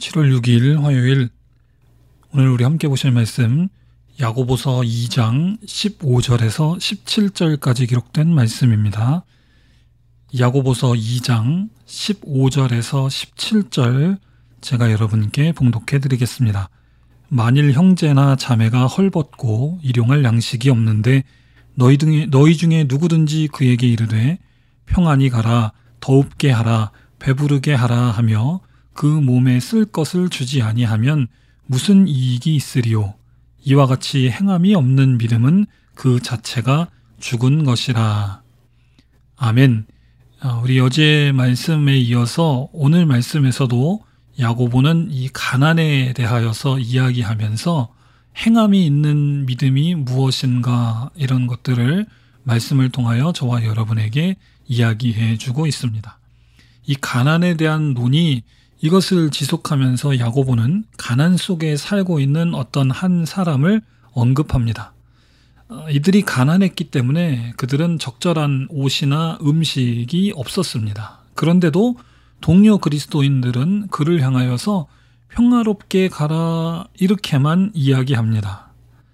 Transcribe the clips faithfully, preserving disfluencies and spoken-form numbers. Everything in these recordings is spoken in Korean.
칠월 육일 화요일, 오늘 우리 함께 보실 말씀 야고보서 이 장 십오 절에서 십칠 절까지 기록된 말씀입니다. 야고보서 이 장 십오 절에서 십칠 절 제가 여러분께 봉독해 드리겠습니다. 만일 형제나 자매가 헐벗고 일용할 양식이 없는데 너희 중에, 너희 중에 누구든지 그에게 이르되 평안히 가라, 더웁게 하라, 배부르게 하라 하며 그 몸에 쓸 것을 주지 아니하면 무슨 이익이 있으리요? 이와 같이 행함이 없는 믿음은 그 자체가 죽은 것이라. 아멘. 우리 어제 말씀에 이어서 오늘 말씀에서도 야고보는 이 가난에 대하여서 이야기하면서 행함이 있는 믿음이 무엇인가, 이런 것들을 말씀을 통하여 저와 여러분에게 이야기해 주고 있습니다. 이 가난에 대한 논의, 이것을 지속하면서 야고보는 가난 속에 살고 있는 어떤 한 사람을 언급합니다. 이들이 가난했기 때문에 그들은 적절한 옷이나 음식이 없었습니다. 그런데도 동료 그리스도인들은 그를 향하여서 평화롭게 가라, 이렇게만 이야기합니다.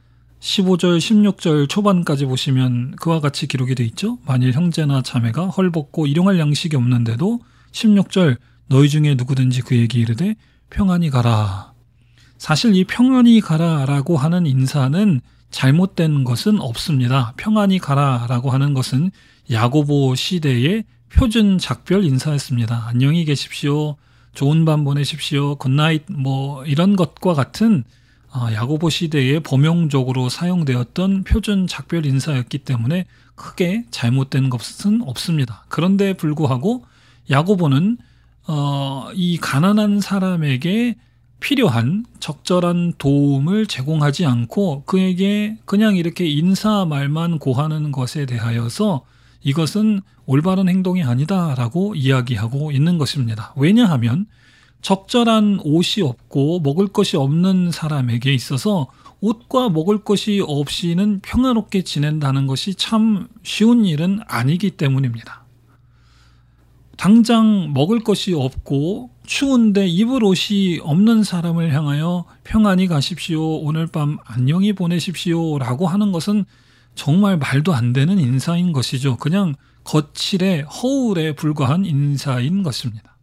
십오 절, 십육 절 초반까지 보시면 그와 같이 기록이 되어 있죠. 만일 형제나 자매가 헐벗고 일용할 양식이 없는데도 십육 절, 너희 중에 누구든지 그에게 이르되 평안히 가라. 사실 이 평안히 가라라고 하는 인사는 잘못된 것은 없습니다. 평안히 가라라고 하는 것은 야고보 시대의 표준 작별 인사였습니다. 안녕히 계십시오, 좋은 밤 보내십시오, 굿나잇, 뭐 이런 것과 같은 야고보 시대에 범용적으로 사용되었던 표준 작별 인사였기 때문에 크게 잘못된 것은 없습니다. 그런데 불구하고 야고보는 어, 이 가난한 사람에게 필요한 적절한 도움을 제공하지 않고 그에게 그냥 이렇게 인사 말만 고하는 것에 대하여서 이것은 올바른 행동이 아니다라고 이야기하고 있는 것입니다. 왜냐하면 적절한 옷이 없고 먹을 것이 없는 사람에게 있어서 옷과 먹을 것이 없이는 평화롭게 지낸다는 것이 참 쉬운 일은 아니기 때문입니다. 당장 먹을 것이 없고 추운데 입을 옷이 없는 사람을 향하여 평안히 가십시오, 오늘 밤 안녕히 보내십시오 라고 하는 것은 정말 말도 안 되는 인사인 것이죠. 그냥 거칠에 허울에 불과한 인사인 것입니다.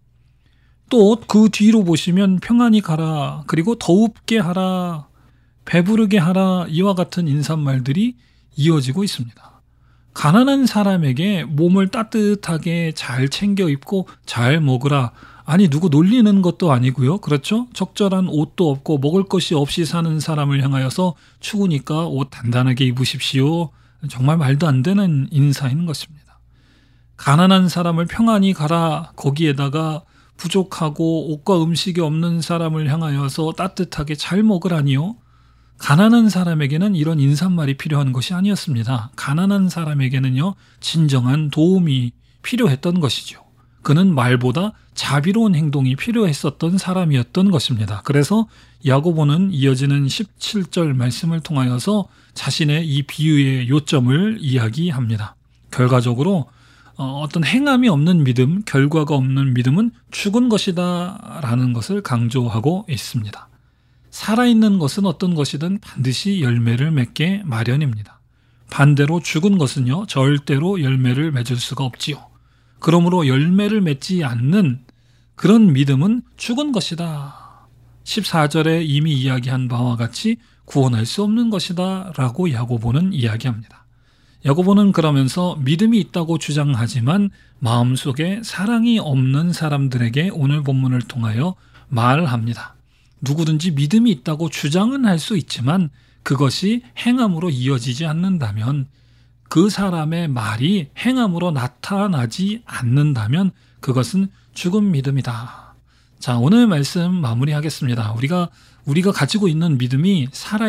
또 그 뒤로 보시면 평안히 가라, 그리고 더웁게 하라, 배부르게 하라, 이와 같은 인사말들이 이어지고 있습니다. 가난한 사람에게 몸을 따뜻하게 잘 챙겨 입고 잘 먹으라. 아니, 누구 놀리는 것도 아니고요. 그렇죠? 적절한 옷도 없고 먹을 것이 없이 사는 사람을 향하여서 추우니까 옷 단단하게 입으십시오. 정말 말도 안 되는 인사인 것입니다. 가난한 사람을 평안히 가라, 거기에다가 부족하고 옷과 음식이 없는 사람을 향하여서 따뜻하게 잘 먹으라니요. 가난한 사람에게는 이런 인사말이 필요한 것이 아니었습니다. 가난한 사람에게는요, 진정한 도움이 필요했던 것이죠. 그는 말보다 자비로운 행동이 필요했었던 사람이었던 것입니다. 그래서 야고보는 이어지는 십칠 절 말씀을 통하여서 자신의 이 비유의 요점을 이야기합니다. 결과적으로 어떤 행함이 없는 믿음, 결과가 없는 믿음은 죽은 것이다 라는 것을 강조하고 있습니다. 살아있는 것은 어떤 것이든 반드시 열매를 맺게 마련입니다. 반대로 죽은 것은요, 절대로 열매를 맺을 수가 없지요. 그러므로 열매를 맺지 않는 그런 믿음은 죽은 것이다. 십사 절에 이미 이야기한 바와 같이 구원할 수 없는 것이다 라고 야고보는 이야기합니다. 야고보는 그러면서 믿음이 있다고 주장하지만 마음속에 사랑이 없는 사람들에게 오늘 본문을 통하여 말합니다. 누구든지 믿음이 있다고 주장은 할 수 있지만 그것이 행함으로 이어지지 않는다면, 그 사람의 말이 행함으로 나타나지 않는다면 그것은 죽은 믿음이다. 자, 오늘 말씀 마무리하겠습니다. 우리가 우리가 가지고 있는 믿음이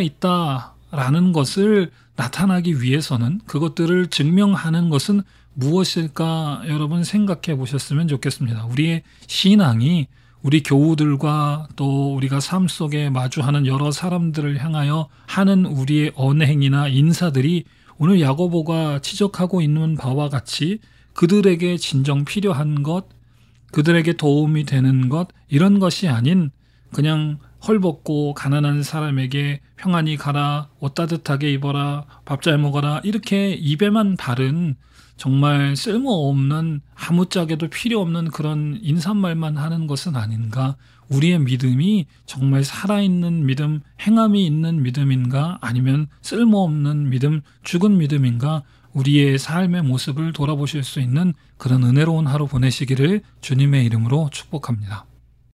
살아있다라는 것을 나타나기 위해서는, 그것들을 증명하는 것은 무엇일까, 여러분 생각해 보셨으면 좋겠습니다. 우리의 신앙이 우리 교우들과 또 우리가 삶 속에 마주하는 여러 사람들을 향하여 하는 우리의 언행이나 인사들이 오늘 야고보가 지적하고 있는 바와 같이 그들에게 진정 필요한 것, 그들에게 도움이 되는 것, 이런 것이 아닌 그냥 헐벗고 가난한 사람에게 평안히 가라, 옷 따뜻하게 입어라, 밥 잘 먹어라 이렇게 입에만 바른 정말 쓸모없는 아무짝에도 필요 없는 그런 인사말만 하는 것은 아닌가? 우리의 믿음이 정말 살아있는 믿음, 행함이 있는 믿음인가? 아니면 쓸모없는 믿음, 죽은 믿음인가? 우리의 삶의 모습을 돌아보실 수 있는 그런 은혜로운 하루 보내시기를 주님의 이름으로 축복합니다.